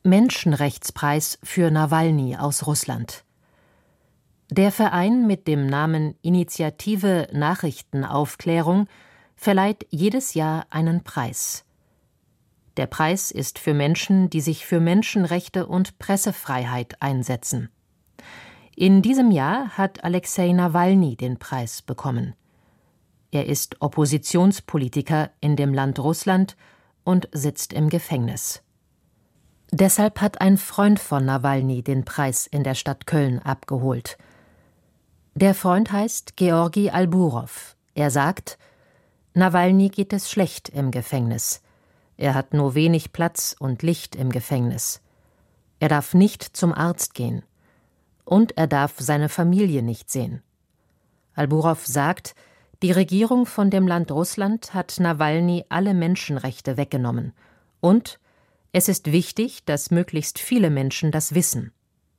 Menschenrechtspreis für Nawalny aus Russland. Der Verein mit dem Namen Initiative Nachrichtenaufklärung verleiht jedes Jahr einen Preis. Der Preis ist für Menschen, die sich für Menschenrechte und Pressefreiheit einsetzen. In diesem Jahr hat Alexei Nawalny den Preis bekommen. Er ist Oppositionspolitiker in dem Land Russland und sitzt im Gefängnis. Deshalb hat ein Freund von Nawalny den Preis in der Stadt Köln abgeholt. Der Freund heißt Georgi Alburow. Er sagt, Nawalny geht es schlecht im Gefängnis. Er hat nur wenig Platz und Licht im Gefängnis. Er darf nicht zum Arzt gehen. Und er darf seine Familie nicht sehen. Alburow sagt, die Regierung von dem Land Russland hat Nawalny alle Menschenrechte weggenommen. Und es ist wichtig, dass möglichst viele Menschen das wissen.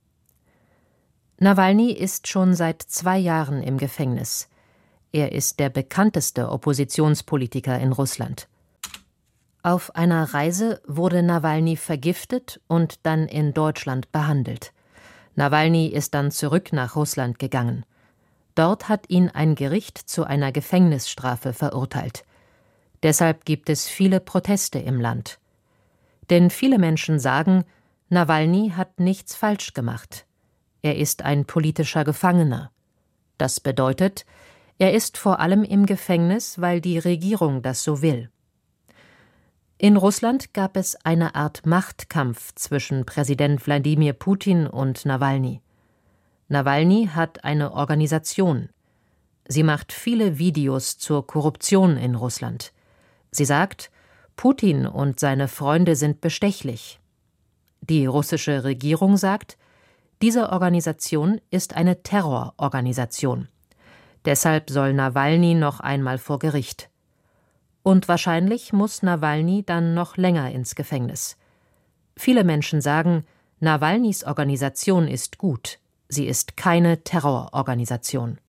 Nawalny ist schon seit 2 Jahren im Gefängnis. Er ist der bekannteste Oppositionspolitiker in Russland. Auf einer Reise wurde Nawalny vergiftet und dann in Deutschland behandelt. Nawalny ist dann zurück nach Russland gegangen. Dort hat ihn ein Gericht zu einer Gefängnisstrafe verurteilt. Deshalb gibt es viele Proteste im Land. Denn viele Menschen sagen, Nawalny hat nichts falsch gemacht. Er ist ein politischer Gefangener. Das bedeutet, er ist vor allem im Gefängnis, weil die Regierung das so will. In Russland gab es eine Art Machtkampf zwischen Präsident Wladimir Putin und Nawalny. Nawalny hat eine Organisation. Sie macht viele Videos zur Korruption in Russland. Sie sagt, Putin und seine Freunde sind bestechlich. Die russische Regierung sagt, diese Organisation ist eine Terrororganisation. Deshalb soll Nawalny noch einmal vor Gericht. Und wahrscheinlich muss Nawalny dann noch länger ins Gefängnis. Viele Menschen sagen, Nawalnys Organisation ist gut. Sie ist keine Terrororganisation.